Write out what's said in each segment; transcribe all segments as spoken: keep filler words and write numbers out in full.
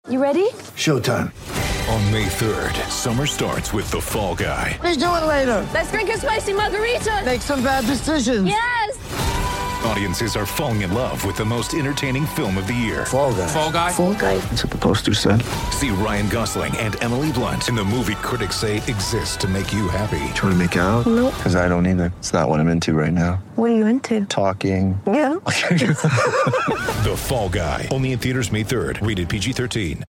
You ready? Showtime. On May third, summer starts with The Fall Guy. Let's do it later. Let's drink a spicy margarita. Make some bad decisions. Yes! Audiences are falling in love with the most entertaining film of the year. Fall Guy. Fall Guy? Fall Guy. That's what the poster said. See Ryan Gosling and Emily Blunt in the movie critics say exists to make you happy. Trying to make it out? Nope. Because I don't either. It's not what I'm into right now. What are you into? Talking. Yeah. The Fall Guy. Only in theaters May third. Rated P G thirteen.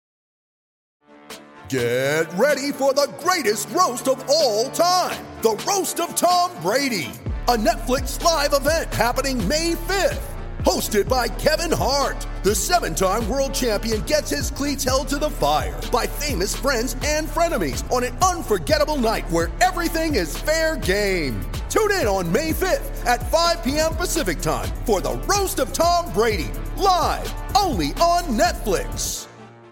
Get ready for the greatest roast of all time. The Roast of Tom Brady. A Netflix live event happening May fifth. Hosted by Kevin Hart. The seven-time world champion gets his cleats held to the fire by famous friends and frenemies on an unforgettable night where everything is fair game. Tune in on May fifth at five p.m. Pacific time for the Roast of Tom Brady. Live only on Netflix.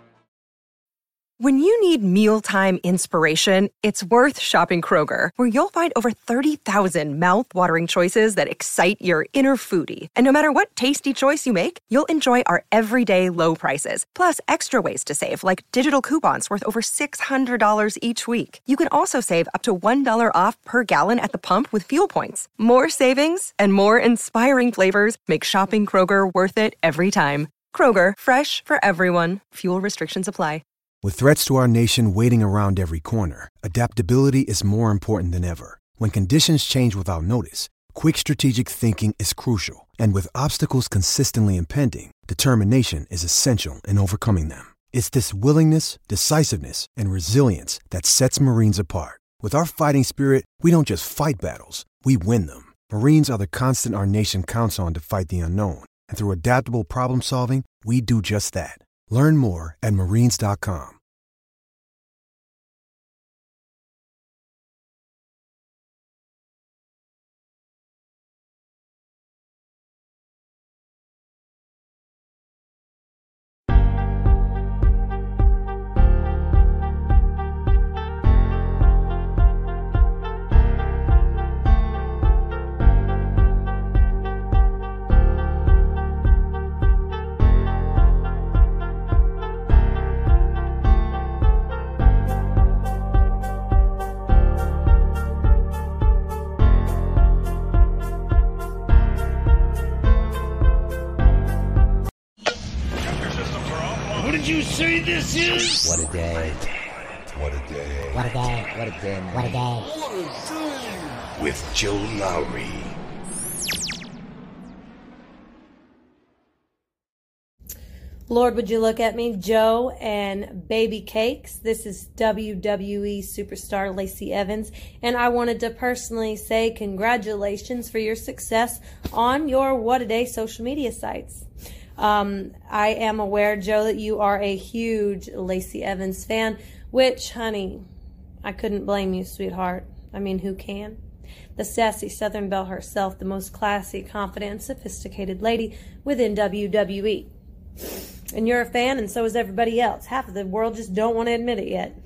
When you need mealtime inspiration, it's worth shopping Kroger, where you'll find over thirty thousand mouth-watering choices that excite your inner foodie. And no matter what tasty choice you make, you'll enjoy our everyday low prices, plus extra ways to save, like digital coupons worth over six hundred dollars each week. You can also save up to one dollar off per gallon at the pump with fuel points. More savings and more inspiring flavors make shopping Kroger worth it every time. Kroger, fresh for everyone. Fuel restrictions apply. With threats to our nation waiting around every corner, adaptability is more important than ever. When conditions change without notice, quick strategic thinking is crucial. And with obstacles consistently impending, determination is essential in overcoming them. It's this willingness, decisiveness, and resilience that sets Marines apart. With our fighting spirit, we don't just fight battles, we win them. Marines are the constant our nation counts on to fight the unknown. And through adaptable problem solving, we do just that. Learn more at marines dot com. What did you say this is? What a day. What a day. What a day. What a day. What a day. With Joe Lowry. Lord, would you look at me? Joe and Baby Cakes. This is W W E superstar Lacey Evans, and I wanted to personally say congratulations for your success on your What a Day social media sites. Um, I am aware, Joe, that you are a huge Lacey Evans fan, which, honey, I couldn't blame you, sweetheart. I mean, who can? The sassy Southern Belle herself, the most classy, confident, and sophisticated lady within W W E. And you're a fan, and so is everybody else. Half of the world just don't want to admit it yet.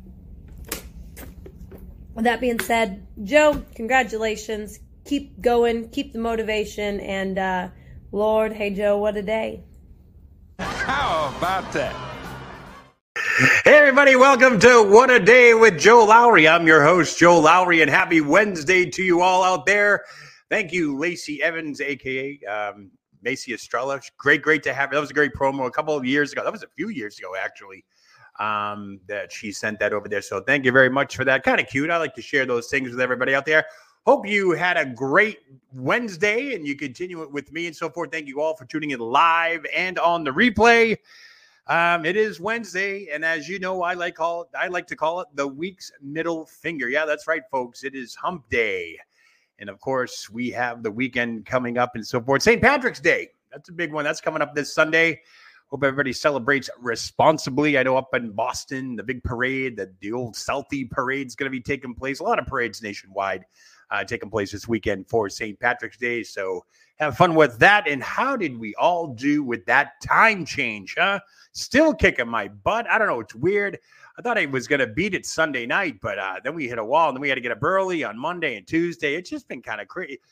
With that being said, Joe, congratulations. Keep going, keep the motivation, and uh, Lord, hey Joe, what a day. How about that? Hey everybody, welcome to What a Day with Joe Lowry. I'm your host, Joe Lowry, and happy Wednesday to you all out there. Thank you, Lacey Evans, a k a. Um, Macy Estrella. Great, great to have. That was a great promo a couple of years ago. That was a few years ago, actually, um, that she sent that over there. So thank you very much for that. Kind of cute. I like to share those things with everybody out there. Hope you had a great Wednesday and you continue it with me and so forth. Thank you all for tuning in live and on the replay. Um, it is Wednesday, and as you know, I like call it, I like to call it the week's middle finger. Yeah, that's right, folks. It is Hump Day. And, of course, we have the weekend coming up and so forth. Saint Patrick's Day. That's a big one. That's coming up this Sunday. Hope everybody celebrates responsibly. I know up in Boston, the big parade, the, the old Southie parade is going to be taking place. A lot of parades nationwide uh, taking place this weekend for Saint Patrick's Day. So have fun with that. And how did we all do with that time change, huh? Still kicking my butt. I don't know. It's weird. I thought I was going to beat it Sunday night, but uh, then we hit a wall, and then we had to get up early on Monday and Tuesday. It's just been kind of crazy.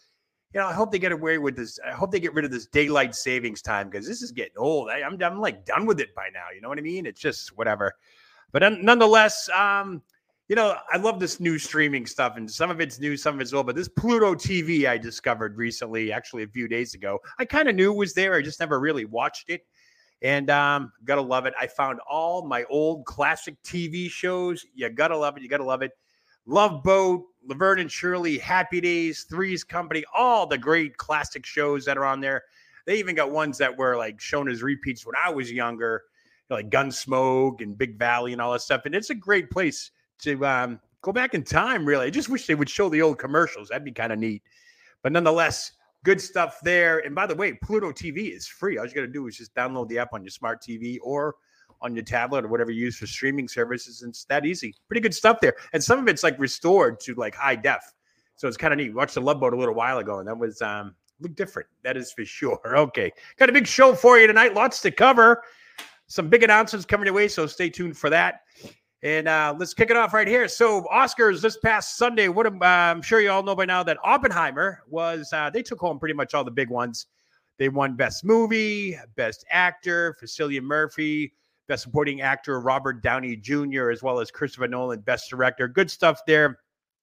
you know, I hope they get away with this. I hope they get rid of this daylight savings time because this is getting old. I, I'm, I'm like done with it by now. You know what I mean? It's just whatever. But nonetheless, um, you know, I love this new streaming stuff, and some of it's new, some of it's old. But this Pluto T V I discovered recently, actually a few days ago. I kind of knew it was there. I just never really watched it. And um, gotta love it. I found all my old classic T V shows. You gotta love it. You gotta love it. Love Boat, Laverne and Shirley, Happy Days, Three's Company, all the great classic shows that are on there. They even got ones that were like shown as repeats when I was younger, like Gunsmoke and Big Valley and all that stuff. And it's a great place to um, go back in time, really. I just wish they would show the old commercials. That'd be kind of neat. But nonetheless, good stuff there. And by the way, Pluto T V is free. All you got to do is just download the app on your smart T V or on your tablet or whatever you use for streaming services. And it's that easy. Pretty good stuff there. And some of it's like restored to like high def. So it's kind of neat. Watched the Love Boat a little while ago, and that was um, look different. That is for sure. Okay. Got a big show for you tonight. Lots to cover. Some big announcements coming your way, so stay tuned for that. And uh, let's kick it off right here. So Oscars this past Sunday, what uh, I'm sure you all know by now that Oppenheimer was, uh, they took home pretty much all the big ones. They won Best Movie, Best Actor for Cillian Murphy, Best Supporting Actor Robert Downey Junior, as well as Christopher Nolan, Best Director. Good stuff there.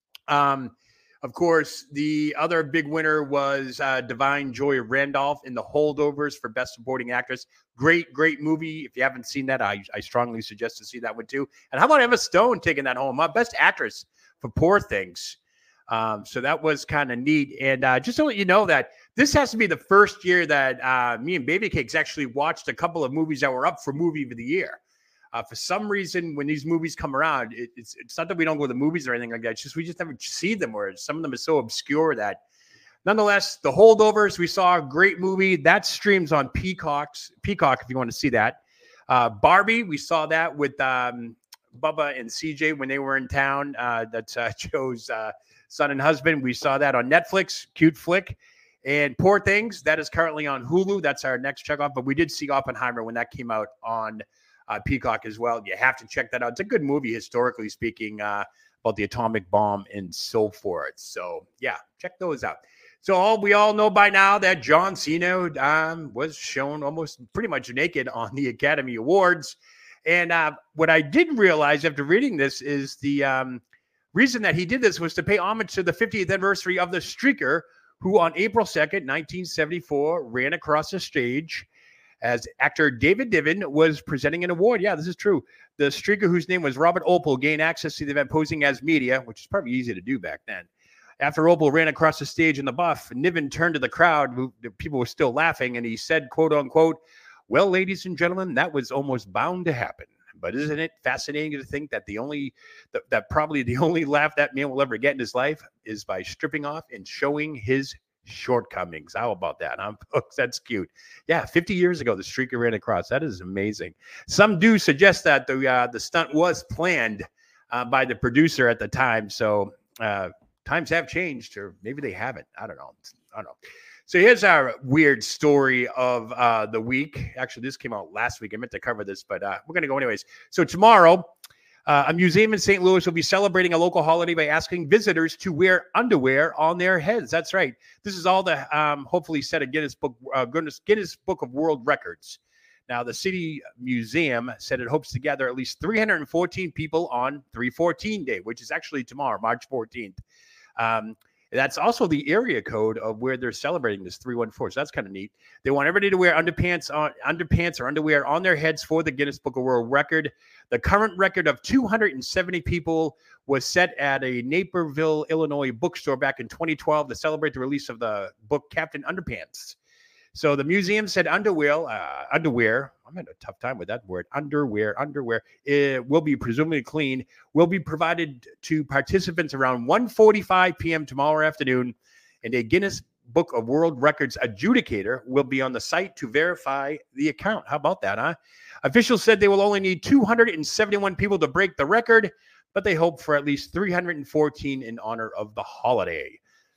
Um, of course, the other big winner was uh, Divine Joy Randolph in The Holdovers for Best Supporting Actress. Great, great movie. If you haven't seen that, I, I strongly suggest to see that one too. And how about Emma Stone taking that home? Uh, Best Actress for Poor Things. Um, so that was kind of neat. And uh, just to let you know that this has to be the first year that uh, me and Baby Cakes actually watched a couple of movies that were up for Movie of the Year. Uh, for some reason, when these movies come around, it, it's it's not that we don't go to the movies or anything like that. It's just we just never see them, or some of them are so obscure that. Nonetheless, The Holdovers, we saw a great movie. That streams on Peacock's, Peacock if you want to see that. Uh, Barbie, we saw that with um, Bubba and C J when they were in town. Uh, that's uh, Joe's uh, son and husband. We saw that on Netflix, cute flick. And Poor Things, that is currently on Hulu. That's our next checkoff. But we did see Oppenheimer when that came out on Uh, Peacock as well. You have to check that out. It's a good movie, historically speaking, uh, about the atomic bomb and so forth. So, yeah, check those out. So, all we all know by now that John Cena um, was shown almost pretty much naked on the Academy Awards. And uh, what I didn't realize after reading this is the um, reason that he did this was to pay homage to the fiftieth anniversary of the streaker who on April second, nineteen seventy-four, ran across the stage as actor David Niven was presenting an award. Yeah, this is true. The streaker, whose name was Robert Opel, gained access to the event posing as media, which is probably easy to do back then. After Opel ran across the stage in the buff, Niven turned to the crowd, who the people were still laughing, and he said, quote unquote, "Well, ladies and gentlemen, that was almost bound to happen. But isn't it fascinating to think that the only that, that probably the only laugh that man will ever get in his life is by stripping off and showing his shortcomings." How about that? Huh? Folks, that's cute. Yeah, fifty years ago, the streaker ran across. That is amazing. Some do suggest that the uh, the stunt was planned uh, by the producer at the time. So uh, times have changed, or maybe they haven't. I don't know. I don't know. So here's our weird story of uh, the week. Actually, this came out last week. I meant to cover this, but uh, we're going to go anyways. So tomorrow, Uh, a museum in Saint Louis will be celebrating a local holiday by asking visitors to wear underwear on their heads. That's right. This is all the um, hopefully set a Guinness Book, uh, Guinness, Guinness Book of World Records. Now, the City Museum said it hopes to gather at least three hundred fourteen people on three fourteen Day, which is actually tomorrow, March fourteenth. Um, That's also the area code of where they're celebrating this, three one four. So that's kind of neat. They want everybody to wear underpants on underpants or underwear on their heads for the Guinness Book of World Record. The current record of two hundred seventy people was set at a Naperville, Illinois bookstore back in twenty twelve to celebrate the release of the book Captain Underpants. So the museum said underwear, uh, underwear, I'm having a tough time with that word, underwear, underwear, it will be presumably clean, will be provided to participants around one forty-five p.m. tomorrow afternoon, and a Guinness Book of World Records adjudicator will be on the site to verify the account. How about that, huh? Officials said they will only need two hundred seventy-one people to break the record, but they hope for at least three hundred fourteen in honor of the holiday.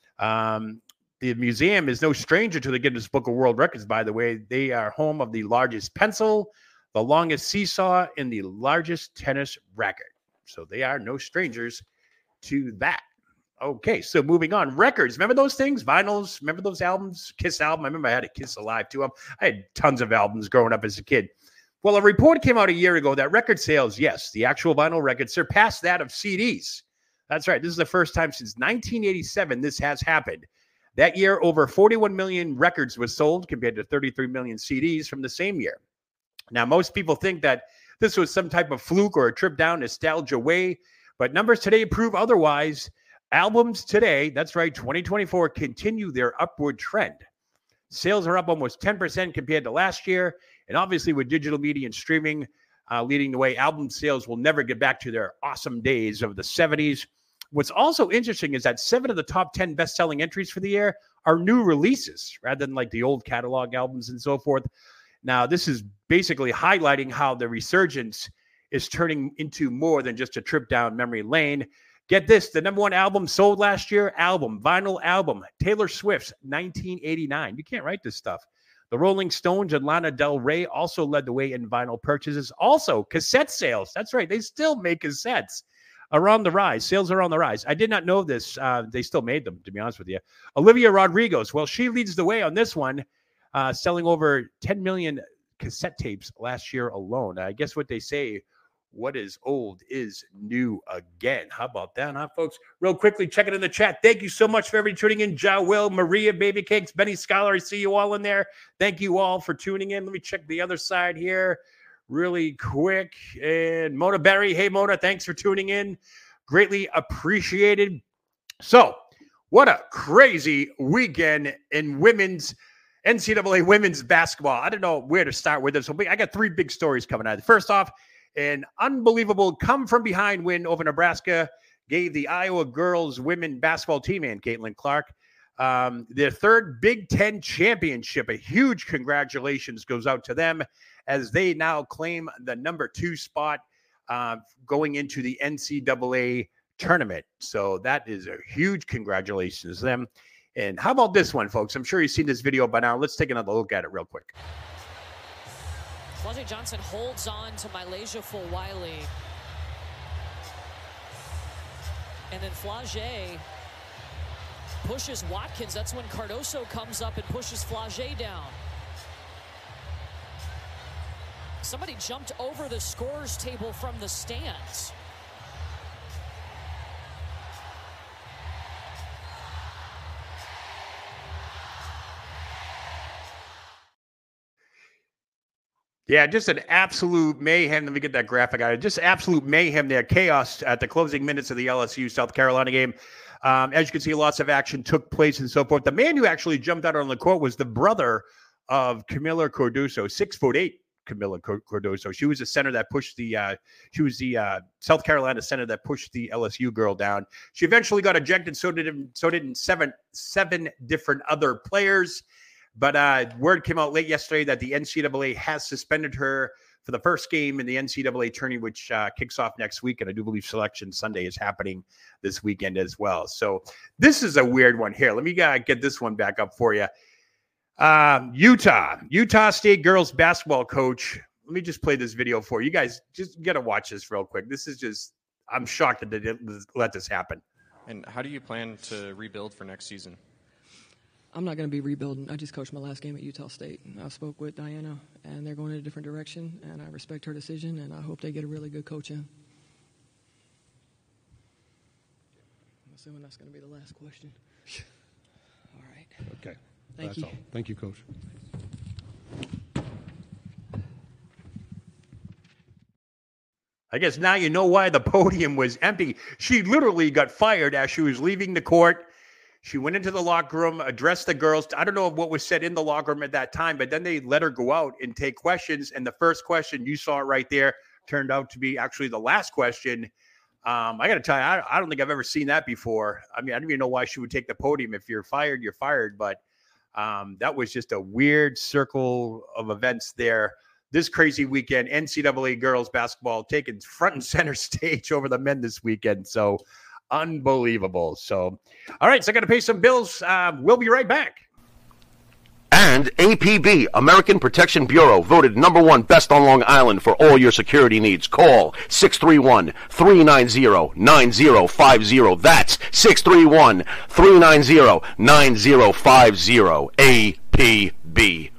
Um, The museum is no stranger to the Guinness Book of World Records, by the way. They are home of the largest pencil, the longest seesaw, and the largest tennis racket. So they are no strangers to that. Okay, so moving on. Records. Remember those things? Vinyls? Remember those albums? Kiss album? I remember I had a Kiss Alive too. I had tons of albums growing up as a kid. Well, a report came out a year ago that record sales, yes, the actual vinyl records surpassed that of C Ds. That's right. This is the first time since nineteen eighty-seven this has happened. That year, over forty-one million records was sold compared to thirty-three million C Ds from the same year. Now, most people think that this was some type of fluke or a trip down nostalgia way, but numbers today prove otherwise. Albums today, that's right, twenty twenty-four, continue their upward trend. Sales are up almost ten percent compared to last year. And obviously with digital media and streaming uh, leading the way, album sales will never get back to their awesome days of the seventies. What's also interesting is that seven of the top ten best-selling entries for the year are new releases rather than like the old catalog albums and so forth. Now, this is basically highlighting how the resurgence is turning into more than just a trip down memory lane. Get this, the number one album sold last year, album, vinyl album, Taylor Swift's nineteen eighty-nine. You can't write this stuff. The Rolling Stones and Lana Del Rey also led the way in vinyl purchases. Also, cassette sales. That's right. They still make cassettes. Are on the rise. Sales are on the rise. I did not know this. Uh, they still made them, to be honest with you. Olivia Rodrigo's, well, she leads the way on this one, uh, selling over ten million cassette tapes last year alone. I guess what they say, what is old is new again. How about that, huh, folks? Real quickly, check it in the chat. Thank you so much for everybody tuning in. Ja Will, Maria, Baby Cakes, Benny Scholar, I see you all in there. Thank you all for tuning in. Let me check the other side here really quick. And Mona Berry, hey, Mona, thanks for tuning in. Greatly appreciated. So, what a crazy weekend in women's N C double A women's basketball. I don't know where to start with this. I got three big stories coming out. First off, an unbelievable come-from-behind win over Nebraska gave the Iowa girls women basketball team and Caitlin Clark um, their third Big Ten championship. A huge congratulations goes out to them as they now claim the number two spot uh, going into the N C double A tournament. So that is a huge congratulations to them. And how about this one, folks? I'm sure you've seen this video by now. Let's take another look at it real quick. Flau'jae Johnson holds on to Mylasia Fulwiley. And then Flau'jae pushes Watkins. That's when Cardoso comes up and pushes Flau'jae down. Somebody jumped over the scorer's table from the stands. Yeah, just an absolute mayhem. Let me get that graphic out. Just absolute mayhem there. Chaos at the closing minutes of the L S U South Carolina game. Um, as you can see, lots of action took place and so forth. The man who actually jumped out on the court was the brother of Camila Cardoso, six foot eight Camila Cardoso. She was the center that pushed the, uh, she was the uh, South Carolina center that pushed the L S U girl down. She eventually got ejected. So did, so did seven, seven different other players. But uh, word came out late yesterday that the N C double A has suspended her for the first game in the N C double A tourney, which uh, kicks off next week. And I do believe Selection Sunday is happening this weekend as well. So this is a weird one here. Let me uh, get this one back up for you. Um, Utah, Utah State girls basketball coach. Let me just play this video for you. You guys just got to watch this real quick. This is just, I'm shocked that they didn't let this happen. And how do you plan to rebuild for next season? I'm not going to be rebuilding. I just coached my last game at Utah State. I spoke with Diana, and they're going in a different direction, and I respect her decision, and I hope they get a really good coach in. I'm assuming that's going to be the last question. All right. Okay. Thank that's you. All. Thank you, Coach. I guess now you know why the podium was empty. She literally got fired as she was leaving the court. She went into the locker room, addressed the girls. I don't know what was said in the locker room at that time, but then they let her go out and take questions. And the first question, you saw it right there, turned out to be actually the last question. Um, I got to tell you, I, I don't think I've ever seen that before. I mean, I don't even know why she would take the podium. If you're fired, you're fired. But um, that was just a weird circle of events there. This crazy weekend, N C double A girls basketball taking front and center stage over the men this weekend. So unbelievable. So, all right, so I got to pay some bills. Uh, we'll be right back. And And A P B, American Protection Bureau, voted number one best on Long Island for all your security needs. Call six three one, three nine zero, nine zero five zero. That's six three one, three nine zero, nine zero five zero. A P B.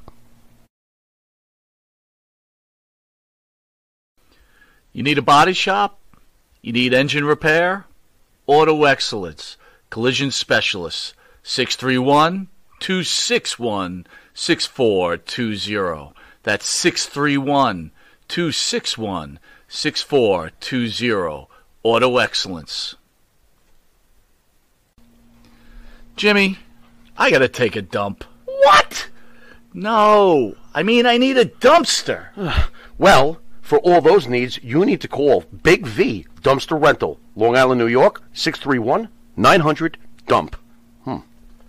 You need a body shop? You need engine repair? Auto Excellence, Collision Specialists, six three one, two six one, six four two zero. That's six three one, two six one, six four two zero. Auto Excellence. Jimmy, I gotta take a dump. What? No, I mean I need a dumpster. Well, for all those needs, you need to call Big V Dumpster Rental, Long Island, New York, six three one, nine hundred, dump. Hmm.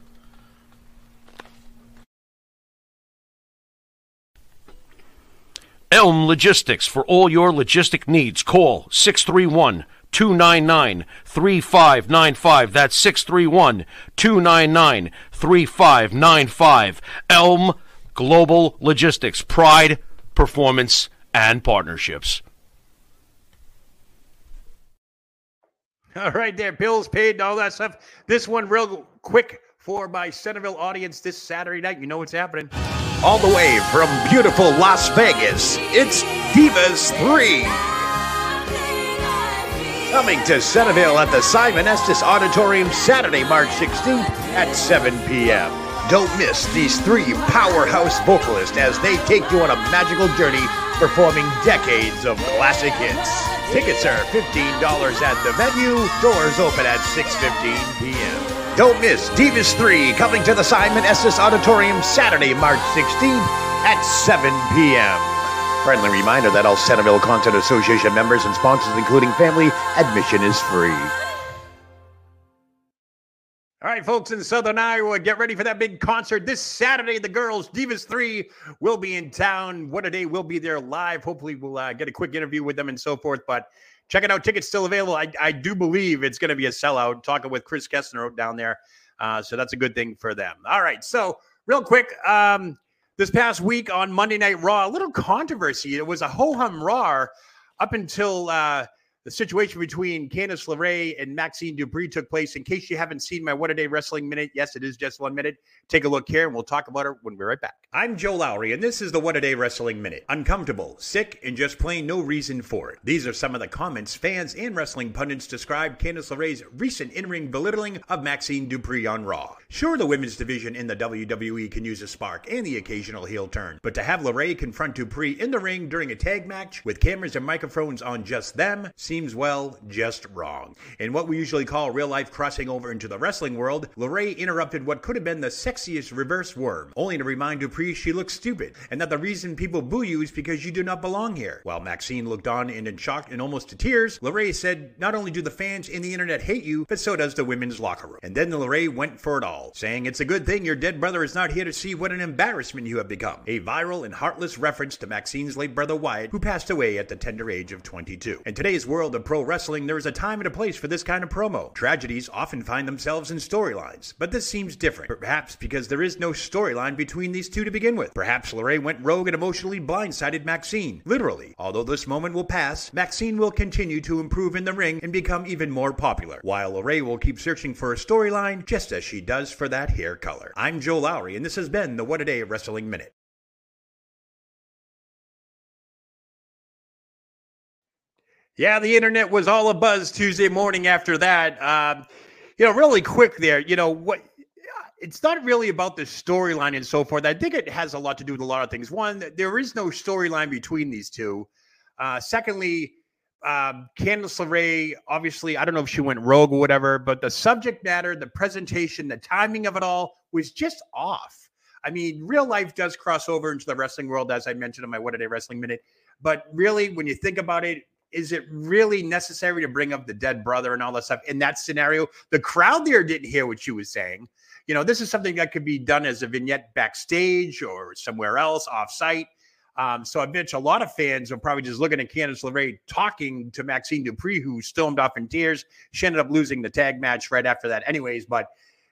Elm Logistics, for all your logistic needs, call six three one, two nine nine, three five nine five. That's six three one, two nine nine, three five nine five. Elm Global Logistics, pride, performance, and partnerships. All right there, bills paid and all that stuff. This one real quick for my Centerville audience this Saturday night. You know what's happening. All the way from beautiful Las Vegas, it's Divas three. Coming to Centerville at the Simon Estes Auditorium Saturday, March sixteenth at seven p.m. Don't miss these three powerhouse vocalists as they take you on a magical journey performing decades of classic hits. Tickets are fifteen dollars at the venue. Doors open at six fifteen p.m. Don't miss Divas three coming to the Simon Estes Auditorium Saturday, March sixteenth at seven p.m. Friendly reminder that all Centerville Concert Association members and sponsors, including family, admission is free. All right, folks in Southern Iowa, get ready for that big concert this Saturday. The girls, Divas three, will be in town. What a day. We'll be there live. Hopefully, we'll uh, get a quick interview with them and so forth. But check it out. Tickets still available. I, I do believe it's going to be a sellout. Talking with Chris Kessner down there. Uh, so that's a good thing for them. All right. So real quick, um, this past week on Monday Night Raw, a little controversy. It was a ho-hum raw up until uh, the situation between Candice LeRae and Maxine Dupree took place. In case you haven't seen my What a Day Wrestling Minute, yes, it is just one minute. Take a look here, and we'll talk about it when we're right back. I'm Joe Lowry, and this is the What a Day Wrestling Minute. Uncomfortable, sick, and just plain no reason for it. These are some of the comments fans and wrestling pundits described Candice LeRae's recent in-ring belittling of Maxine Dupree on Raw. Sure, the women's division in the W W E can use a spark and the occasional heel turn, but to have LeRae confront Dupree in the ring during a tag match with cameras and microphones on just them seems, well, just wrong. In what we usually call real-life crossing over into the wrestling world, LeRae interrupted what could have been the sexiest reverse worm, only to remind Dupree she looks stupid, and that the reason people boo you is because you do not belong here. While Maxine looked on and in shock and almost to tears, LeRae said, not only do the fans in the internet hate you, but so does the women's locker room. And then LeRae went for it all, saying it's a good thing your dead brother is not here to see what an embarrassment you have become. A viral and heartless reference to Maxine's late brother Wyatt, who passed away at the tender age of twenty-two. In today's world of pro wrestling, there is a time and a place for this kind of promo. Tragedies often find themselves in storylines, but this seems different. Perhaps because there is no storyline between these two to begin with. Perhaps LeRae went rogue and emotionally blindsided Maxine. Literally. Although this moment will pass, Maxine will continue to improve in the ring and become even more popular, while LeRae will keep searching for a storyline just as she does for that hair color. I'm Joe Lowry, and this has been the What a Day Wrestling Minute. Yeah, the internet was all abuzz Tuesday morning after that. Um, you know, really quick there, you know, what it's not really about the storyline and so forth. I think it has a lot to do with a lot of things. One, there is no storyline between these two. Uh, secondly, um, Candice LeRae, obviously, I don't know if she went rogue or whatever, but the subject matter, the presentation, the timing of it all was just off. I mean, real life does cross over into the wrestling world, as I mentioned in my What a Day Wrestling Minute. But really, when you think about it, is it really necessary to bring up the dead brother and all that stuff in that scenario? The crowd there didn't hear what she was saying. You know, this is something that could be done as a vignette backstage or somewhere else off-site. Um, so I bet you a lot of fans are probably just looking at Candice LeRae talking to Maxine Dupree, who stormed off in tears. She ended up losing the tag match right after that anyways. But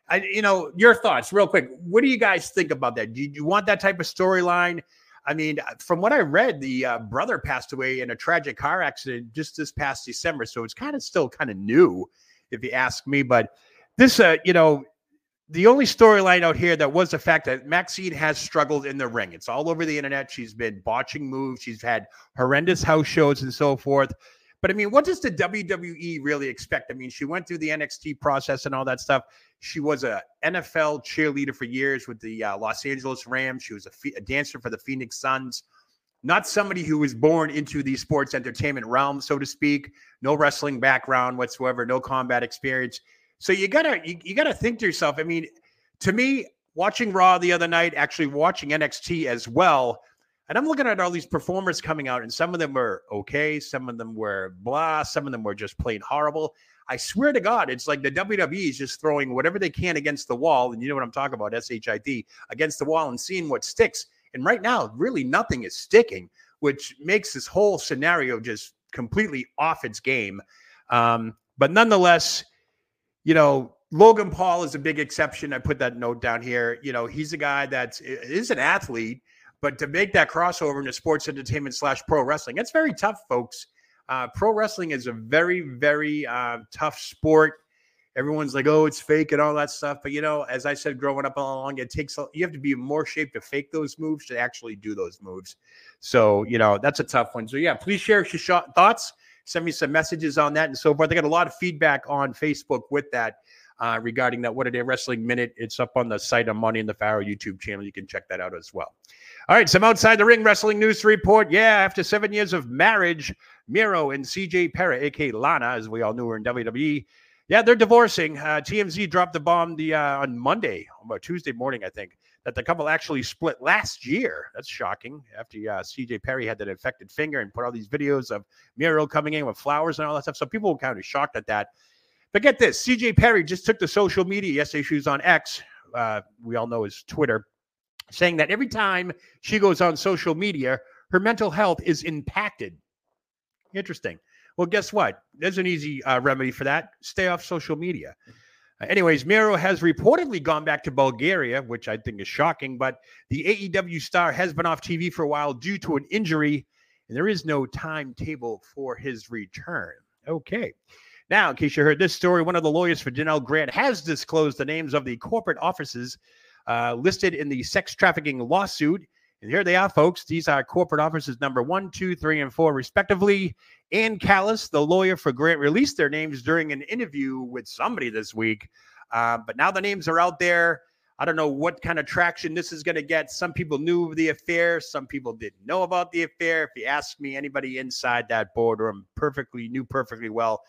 I, you know, your thoughts real quick. What do you guys think about that? Do you, do you want that type of storyline? I mean, from what I read, the uh, brother passed away in a tragic car accident just this past December. So it's kind of still kind of new, if you ask me. But this, uh, you know, the only storyline out here that was the fact that Maxine has struggled in the ring. It's all over the internet. She's been botching moves. She's had horrendous house shows and so forth. But I mean, what does the W W E really expect? I mean, she went through the N X T process and all that stuff. She was a N F L cheerleader for years with the uh, Los Angeles Rams. She was a, fe- a dancer for the Phoenix Suns. Not somebody who was born into the sports entertainment realm, so to speak. No wrestling background whatsoever. No combat experience. So you gotta you, you gotta think to yourself. I mean, to me, watching Raw the other night, actually watching N X T as well. And I'm looking at all these performers coming out, and some of them were okay. Some of them were blah. Some of them were just plain horrible. I swear to God, it's like the W W E is just throwing whatever they can against the wall. And you know what I'm talking about, S H I T, against the wall and seeing what sticks. And right now, really nothing is sticking, which makes this whole scenario just completely off its game. Um, but nonetheless, you know, Logan Paul is a big exception. I put that note down here. You know, he's a guy that is an athlete. But to make that crossover into sports entertainment slash pro wrestling, that's very tough, folks. Uh, pro wrestling is a very, very uh, tough sport. Everyone's like, oh, it's fake and all that stuff. But, you know, as I said, growing up all along, it takes, you have to be in more shape to fake those moves to actually do those moves. So, you know, that's a tough one. So, yeah, please share your thoughts. Send me some messages on that and so forth. I got a lot of feedback on Facebook with that. Uh, regarding that What a Day Wrestling Minute. It's up on the site on Money in the Pharaoh YouTube channel. You can check that out as well. All right, some outside the ring wrestling news to report. Yeah, after seven years of marriage, Miro and C J Perry, a k a. Lana, as we all knew her in W W E, yeah, they're divorcing. Uh, T M Z dropped the bomb the uh, on Monday, about Tuesday morning, I think, that the couple actually split last year. That's shocking. After uh, C J Perry had that infected finger and put all these videos of Miro coming in with flowers and all that stuff. So people were kind of shocked at that. But get this, C J Perry just took to social media yesterday. She was on X, uh, we all know is Twitter, saying that every time she goes on social media, her mental health is impacted. Interesting. Well, guess what? There's an easy uh, remedy for that. Stay off social media. Uh, anyways, Miro has reportedly gone back to Bulgaria, which I think is shocking, but the A E W star has been off T V for a while due to an injury, and there is no timetable for his return. Okay. Now, in case you heard this story, one of the lawyers for Janelle Grant has disclosed the names of the corporate offices uh, listed in the sex trafficking lawsuit. And here they are, folks. These are corporate offices number one, two, three, and four, respectively. Ann Callis, the lawyer for Grant, released their names during an interview with somebody this week. Uh, but now the names are out there. I don't know what kind of traction this is going to get. Some people knew of the affair. Some people didn't know about the affair. If you ask me, anybody inside that boardroom perfectly knew perfectly well.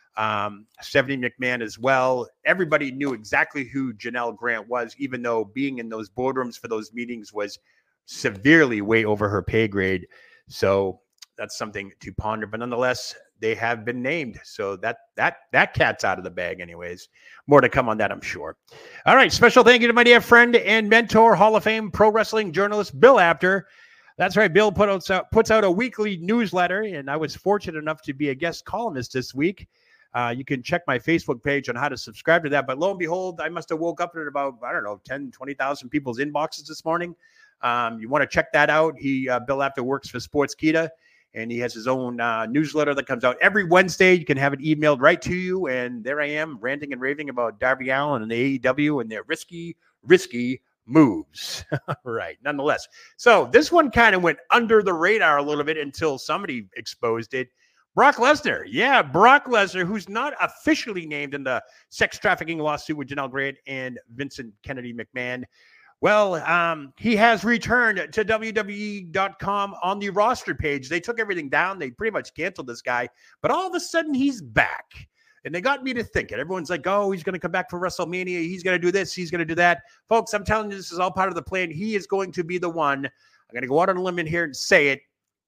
Um, Stephanie McMahon as well. Everybody knew exactly who Janelle Grant was, even though being in those boardrooms for those meetings was severely way over her pay grade. So that's something to ponder. But nonetheless, they have been named. So that that that cat's out of the bag anyways. More to come on that, I'm sure. All right. Special thank you to my dear friend and mentor, Hall of Fame pro wrestling journalist, Bill Apter. That's right. Bill put out, puts out a weekly newsletter, and I was fortunate enough to be a guest columnist this week. Uh, you can check my Facebook page on how to subscribe to that. But lo and behold, I must have woke up at about, I don't know, ten, twenty thousand people's inboxes this morning. Um, you want to check that out. He, uh, Bill Apter works for Sportskeeda, and he has his own uh, newsletter that comes out every Wednesday. You can have it emailed right to you. And there I am ranting and raving about Darby Allin and the A E W and their risky, risky moves. Right. Nonetheless. So this one kind of went under the radar a little bit until somebody exposed it. Brock Lesnar. Yeah, Brock Lesnar, who's not officially named in the sex trafficking lawsuit with Janelle Grant and Vincent Kennedy McMahon. Well, um, he has returned to W W E dot com on the roster page. They took everything down. They pretty much canceled this guy. But all of a sudden, he's back. And they got me to thinking. Everyone's like, oh, he's going to come back for WrestleMania. He's going to do this. He's going to do that. Folks, I'm telling you, this is all part of the plan. He is going to be the one. I'm going to go out on a limb in here and say it.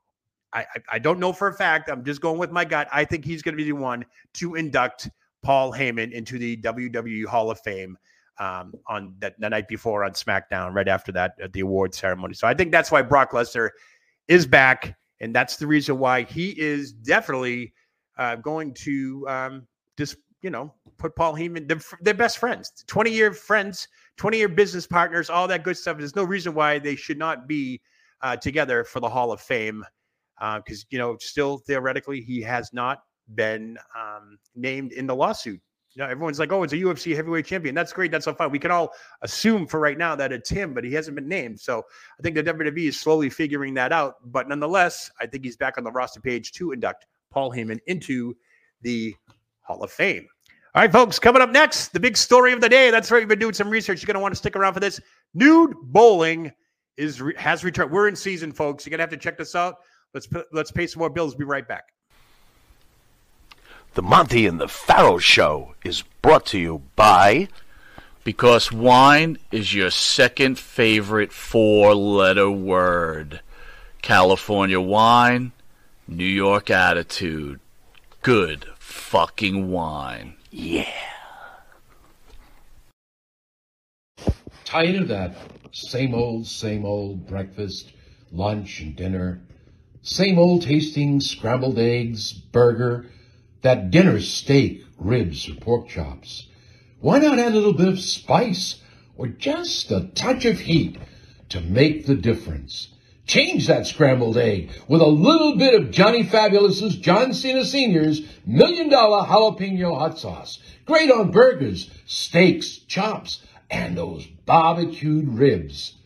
I, I, I don't know for a fact. I'm just going with my gut. I think he's going to be the one to induct Paul Heyman into the W W E Hall of Fame um, on that, the night before on SmackDown, right after that at the award ceremony. So I think that's why Brock Lesnar is back, and that's the reason why he is definitely uh, going to um, just you know, put Paul Heyman, they're, they're best friends, twenty-year friends, twenty-year business partners, all that good stuff. There's no reason why they should not be uh, together for the Hall of Fame because, uh, you know, still theoretically, he has not been um, named in the lawsuit. You know, everyone's like, oh, it's a U F C heavyweight champion. That's great. That's so fun. We can all assume for right now that it's him, but he hasn't been named. So I think the W W E is slowly figuring that out. But nonetheless, I think he's back on the roster page to induct Paul Heyman into the Hall of Fame. All right, folks, coming up next, the big story of the day. That's right. We've been doing some research. You're going to want to stick around for this. Nude bowling is has returned. We're in season, folks. You're going to have to check this out. Let's let's pay some more bills. Be right back. The Monty and the Pharaoh Show is brought to you by... Because wine is your second favorite four-letter word. California wine, New York attitude. Good fucking wine. Yeah. Tired of that same old, same old breakfast, lunch, and dinner? Same old tasting scrambled eggs, burger, that dinner steak, ribs, or pork chops? Why not add a little bit of spice or just a touch of heat to make the difference? Change that scrambled egg with a little bit of Johnny Fabulous's John Cena Senior's Million Dollar Jalapeno Hot Sauce. Great on burgers, steaks, chops, and those barbecued ribs.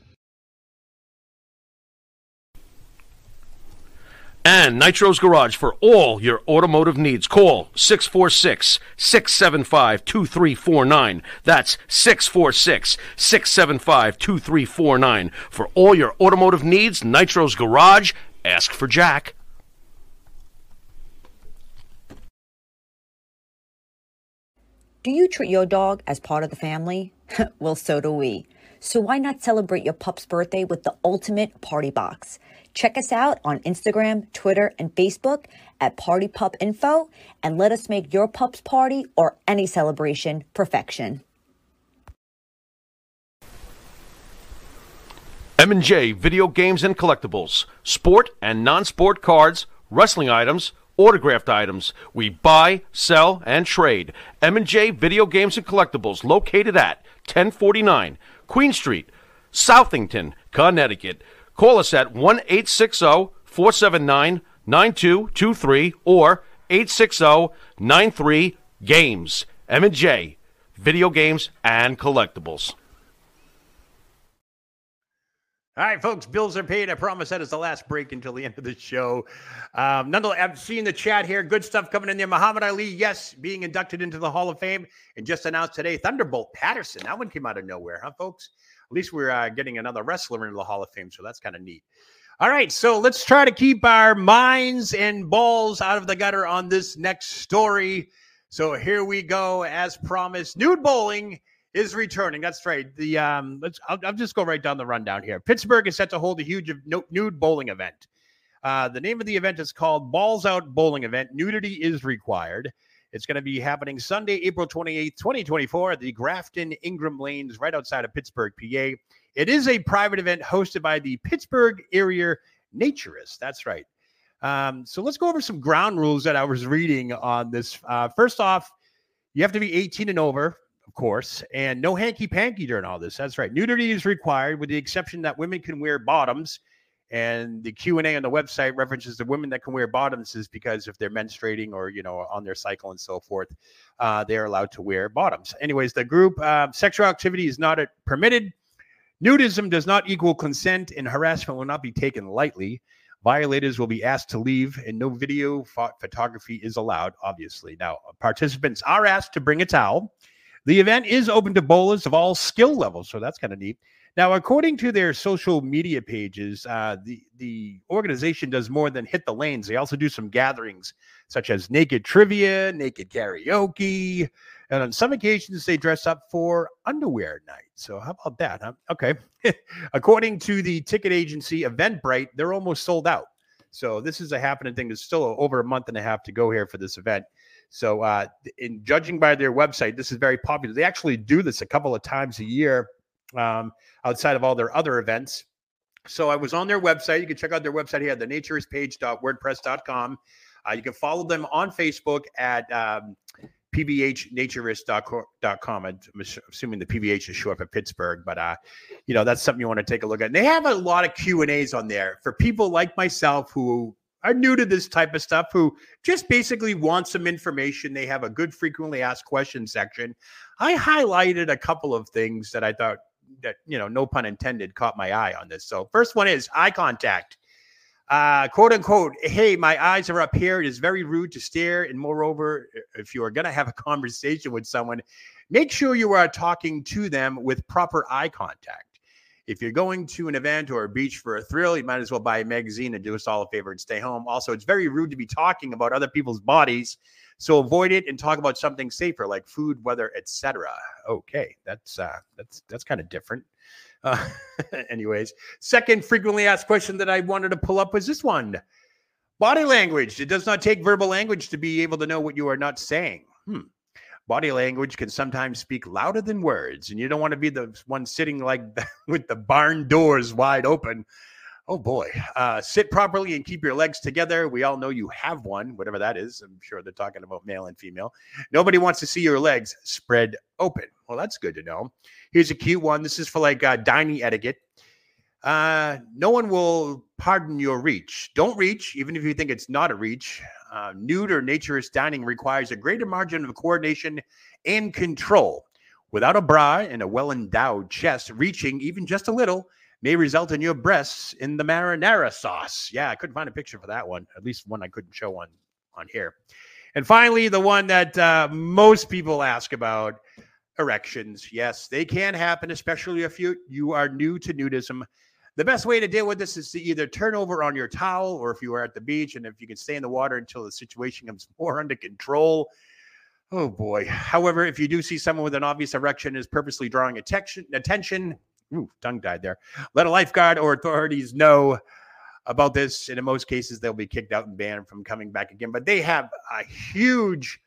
And Nitro's Garage for all your automotive needs. Call six four six, six seven five, two three four nine. That's six four six, six seven five, two three four nine. For all your automotive needs, Nitro's Garage. Ask for Jack. Do you treat your dog as part of the family? Well, so do we. So why not celebrate your pup's birthday with the ultimate party box? Check us out on Instagram, Twitter, and Facebook at Party Pup Info, and let us make your pup's party or any celebration perfection. M and J Video Games and Collectibles. Sport and non-sport cards, wrestling items, autographed items. We buy, sell, and trade. M and J Video Games and Collectibles, located at ten forty-nine Queen Street, Southington, Connecticut. Call us at one eight six zero, four seven nine, nine two two three or eight six zero, nine three, games. M and J Video Games and Collectibles. All right, folks, bills are paid. I promise that is the last break until the end of the show. Um, nonetheless, I'm seeing the chat here. Good stuff coming in there. Muhammad Ali, yes, being inducted into the Hall of Fame. And just announced today, Thunderbolt Patterson. That one came out of nowhere, huh, folks? At least we're uh, getting another wrestler into the Hall of Fame, so that's kind of neat. All right, so let's try to keep our minds and balls out of the gutter on this next story. So here we go. As promised, nude bowling is returning. That's right. The um, let's. I'll, I'll just go right down the rundown here. Pittsburgh is set to hold a huge nude bowling event. Uh, the name of the event is called Balls Out Bowling Event. Nudity is required. It's going to be happening Sunday, April twenty-eighth, twenty twenty-four at the Grafton Ingram Lanes right outside of Pittsburgh, P A. It is a private event hosted by the Pittsburgh Area Naturists. That's right. Um, so let's go over some ground rules that I was reading on this. Uh, first off, you have to be eighteen and over, of course, and no hanky-panky during all this. That's right. Nudity is required with the exception that women can wear bottoms. And the Q and A on the website references the women that can wear bottoms is because if they're menstruating or, you know, on their cycle and so forth, uh, they are allowed to wear bottoms. Anyways, the group uh, sexual activity is not a, permitted. Nudism does not equal consent, and harassment will not be taken lightly. Violators will be asked to leave, and no video ph- photography is allowed, obviously. Now, participants are asked to bring a towel. The event is open to bowlers of all skill levels, so that's kind of neat. Now, according to their social media pages, uh, the, the organization does more than hit the lanes. They also do some gatherings such as naked trivia, naked karaoke, and on some occasions they dress up for underwear night. So how about that, huh? Okay. According to the ticket agency Eventbrite, they're almost sold out. So this is a happening thing. There's still over a month and a half to go here for this event. So uh, in judging by their website, this is very popular. They actually do this a couple of times a year. Um, outside of all their other events. So I was on their website. You can check out their website here, the naturist page dot wordpress dot com. Uh, you can follow them on Facebook at um, P V H naturist dot com. I'm assuming the P V H is short for Pittsburgh, but uh, you know, that's something you want to take a look at. And they have a lot of Q and A's on there for people like myself who are new to this type of stuff, who just basically want some information. They have a good frequently asked questions section. I highlighted a couple of things that I thought that, you know, no pun intended, caught my eye on this. So first one is eye contact. Uh, quote unquote, hey, my eyes are up here. It is very rude to stare. And moreover, if you are going to have a conversation with someone, make sure you are talking to them with proper eye contact. If you're going to an event or a beach for a thrill, you might as well buy a magazine and do us all a favor and stay home. Also, it's very rude to be talking about other people's bodies, so avoid it and talk about something safer like food, weather, et cetera. Okay, that's uh, that's that's kind of different. Uh, anyways, second frequently asked question that I wanted to pull up was this one: body language. It does not take verbal language to be able to know what you are not saying. Hmm. Body language can sometimes speak louder than words, and you don't want to be the one sitting like with the barn doors wide open. Oh, boy. Uh, sit properly and keep your legs together. We all know you have one, whatever that is. I'm sure they're talking about male and female. Nobody wants to see your legs spread open. Well, that's good to know. Here's a cute one. This is for like uh, dining etiquette. Uh, no one will pardon your reach. Don't reach, even if you think it's not a reach. Uh, nude or naturist dining requires a greater margin of coordination and control. Without a bra and a well-endowed chest, reaching even just a little may result in your breasts in the marinara sauce. Yeah, I couldn't find a picture for that one, at least one I couldn't show on, on here. And finally, the one that uh, most people ask about, erections. Yes, they can happen, especially if you, you are new to nudism. The best way to deal with this is to either turn over on your towel, or if you are at the beach and if you can stay in the water until the situation comes more under control. Oh, boy. However, if you do see someone with an obvious erection is purposely drawing attention, attention, ooh, tongue tied there, let a lifeguard or authorities know about this. And in most cases, they'll be kicked out and banned from coming back again. But they have a huge,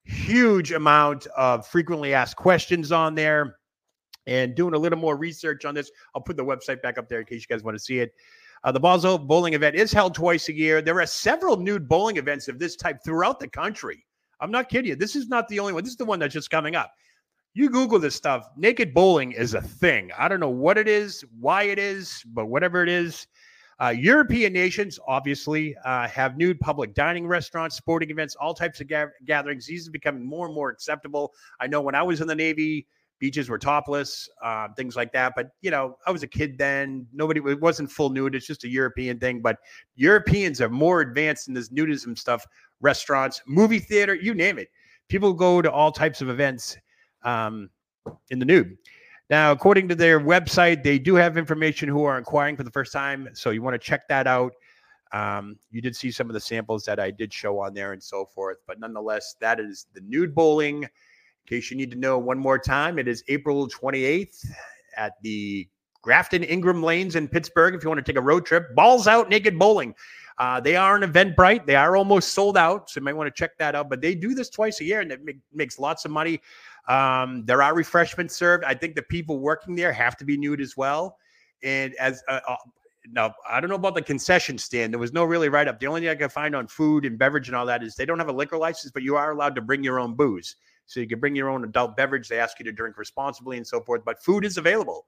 huge amount of frequently asked questions on there. And doing a little more research on this, I'll put the website back up there in case you guys want to see it. Uh, the Basel Bowling event is held twice a year. There are several nude bowling events of this type throughout the country. I'm not kidding you. This is not the only one. This is the one that's just coming up. You Google this stuff. Naked bowling is a thing. I don't know what it is, why it is, but whatever it is. Uh, European nations, obviously, uh, have nude public dining restaurants, sporting events, all types of ga- gatherings. These are becoming more and more acceptable. I know when I was in the Navy, beaches were topless, uh, things like that. But, you know, I was a kid then. Nobody, it wasn't full nude. It's just a European thing. But Europeans are more advanced in this nudism stuff. Restaurants, movie theater, you name it. People go to all types of events um, in the nude. Now, according to their website, they do have information who are inquiring for the first time. So you want to check that out. Um, you did see some of the samples that I did show on there and so forth. But nonetheless, that is the nude bowling. In case you need to know one more time, it is April twenty-eighth at the Grafton Ingram Lanes in Pittsburgh. If you want to take a road trip, balls out naked bowling. Uh, they are an Eventbrite. They are almost sold out, so you might want to check that out. But they do this twice a year, and it make, makes lots of money. Um, there are refreshments served. I think the people working there have to be nude as well. And as uh, uh, now, I don't know about the concession stand. There was no really write-up. The only thing I can find on food and beverage and all that is they don't have a liquor license, but you are allowed to bring your own booze. So you can bring your own adult beverage. They ask you to drink responsibly and so forth, but food is available.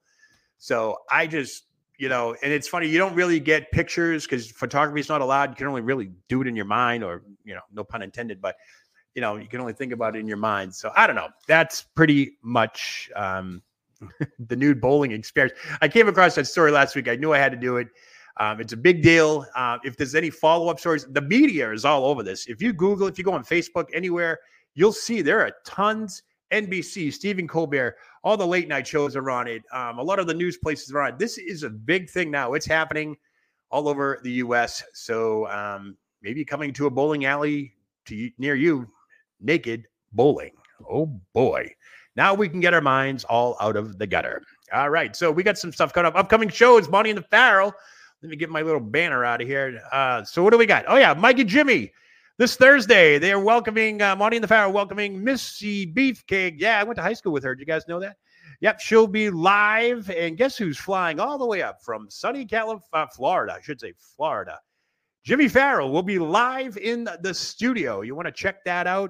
So I just, you know, and it's funny, you don't really get pictures because photography is not allowed. You can only really do it in your mind, or, you know, no pun intended, but, you know, you can only think about it in your mind. So I don't know. That's pretty much um, the nude bowling experience. I came across that story last week. I knew I had to do it. Um, it's a big deal. Uh, if there's any follow-up stories, the media is all over this. If you Google, if you go on Facebook, anywhere, you'll see there are tons. N B C, Stephen Colbert, all the late night shows are on it. Um, a lot of the news places are on it. This is a big thing now. It's happening all over the U S. So um, maybe coming to a bowling alley to you, near you, naked bowling. Oh boy. Now we can get our minds all out of the gutter. All right. So we got some stuff coming up. Upcoming shows, Monty and the Pharaoh. Let me get my little banner out of here. Uh, so what do we got? Oh yeah, Mike and Jimmy. This Thursday, they are welcoming, uh, Monty and the Pharaoh welcoming Missy Beefcake. Yeah, I went to high school with her. Did you guys know that? Yep, she'll be live. And guess who's flying all the way up from sunny California, uh, Florida, I should say Florida. Jimmy Farrell will be live in the studio. You want to check that out.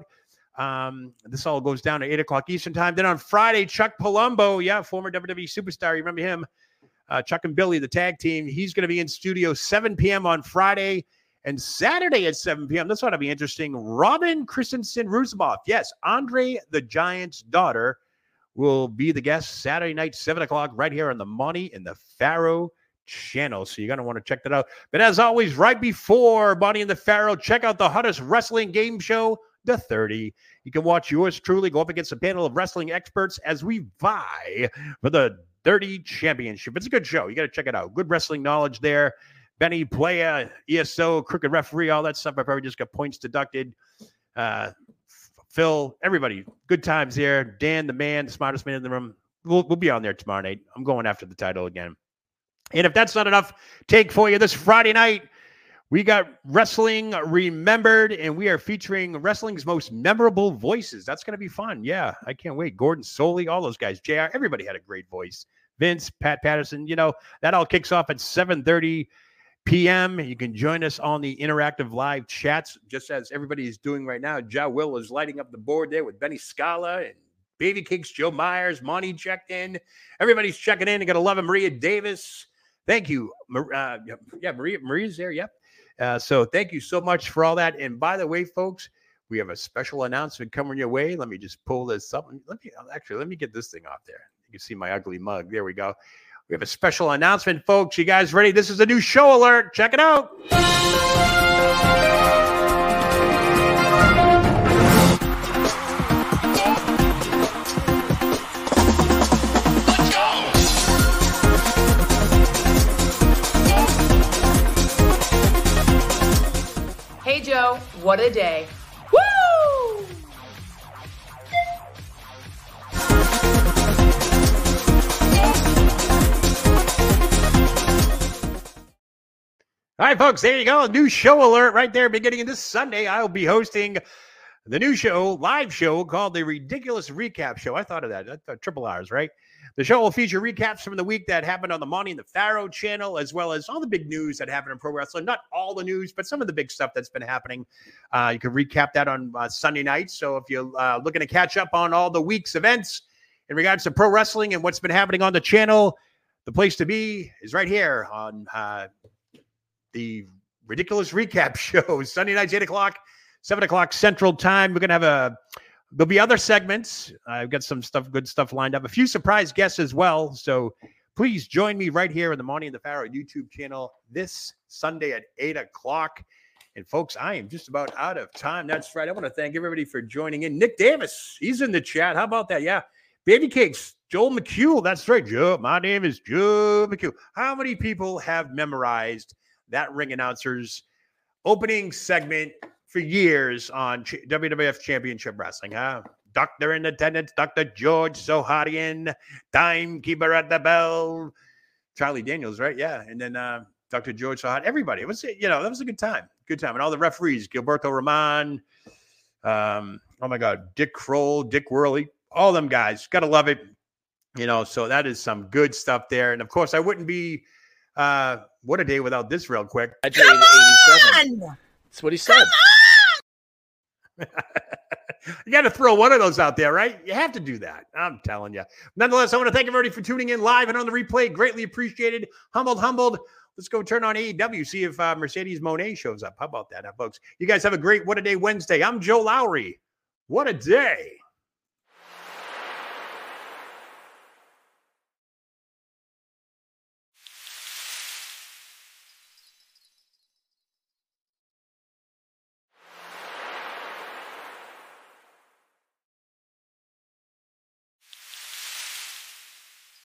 Um, this all goes down at eight o'clock Eastern time. Then on Friday, Chuck Palumbo, yeah, former W W E superstar. You remember him? Uh, Chuck and Billy, the tag team. He's going to be in studio seven p.m. on Friday and Saturday at seven p.m. This ought to be interesting. Robin Christensen Roosevelt. Yes, Andre the Giant's daughter will be the guest Saturday night, seven o'clock, right here on the Monty and the Pharaoh channel. So you're going to want to check that out. But as always, right before Monty and the Pharaoh, check out the hottest wrestling game show, The thirty. You can watch yours truly go up against a panel of wrestling experts as we vie for the thirty championship. It's a good show. You got to check it out. Good wrestling knowledge there. Benny, Playa, E S O, crooked referee, all that stuff. I probably just got points deducted. Uh, Phil, everybody, good times there. Dan, the man, the smartest man in the room. We'll, we'll be on there tomorrow night. I'm going after the title again. And if that's not enough, take for you this Friday night. We got Wrestling Remembered, and we are featuring wrestling's most memorable voices. That's going to be fun. Yeah, I can't wait. Gordon Soley, all those guys. J R, everybody had a great voice. Vince, Pat Patterson, you know, that all kicks off at seven thirty p.m. You can join us on the interactive live chats, just as everybody is doing right now. Ja Will is lighting up the board there with Benny Scala and Baby Cakes, Joe Myers, Monty checked in. Everybody's checking in. You got to love it. Maria Davis. Thank you. Uh, yeah, Maria, Maria's there. Yep. Uh, so thank you so much for all that. And by the way, folks, we have a special announcement coming your way. Let me just pull this up. Let me actually, let me get this thing off there. You can see my ugly mug. There we go. We have a special announcement, folks. You guys ready? This is a new show alert. Check it out. Hey, Joe, what a day. Woo! All right, folks, there you go. New show alert right there. Beginning this Sunday, I'll be hosting the new show, live show called The Ridiculous Recap Show. I thought of that. I thought triple R's, right? The show will feature recaps from the week that happened on the Monty and the Pharaoh channel, as well as all the big news that happened in pro wrestling. Not all the news, but some of the big stuff that's been happening. Uh, you can recap that on uh, Sunday night. So if you're uh, looking to catch up on all the week's events in regards to pro wrestling and what's been happening on the channel, the place to be is right here on uh, the Ridiculous Recap Show. Sunday nights, eight o'clock, seven o'clock Central Time. We're going to have a There'll be other segments. I've got some stuff, good stuff lined up. A few surprise guests as well. So please join me right here in the Monty and the Pharaoh YouTube channel this Sunday at eight o'clock. And folks, I am just about out of time. That's right. I want to thank everybody for joining in. Nick Davis, he's in the chat. How about that? Yeah. Baby Cakes, Joel McHugh. That's right, Joe. My name is Joe McHugh. How many people have memorized that ring announcer's opening segment for years on Ch- W W F Championship Wrestling, huh? Doctor in attendance, Doctor George Soharian, timekeeper at the bell, Charlie Daniels, right? Yeah, and then uh, Doctor George Soharian, everybody. It was, you know, that was a good time, good time, and all the referees, Gilberto Roman, um, oh my God, Dick Kroll, Dick Worley, all them guys, gotta love it, you know. So that is some good stuff there, and of course, I wouldn't be uh, what a day without this. Real quick, Come on! That's what he said. You got to throw one of those out there, right? You have to do that. I'm telling you. Nonetheless, I want to thank everybody for tuning in live and on the replay. Greatly appreciated. Humbled, humbled. Let's go turn on A E W, see if uh, Mercedes Moné shows up. How about that, huh, folks? You guys have a great What a Day Wednesday. I'm Joe Lowry. What a day.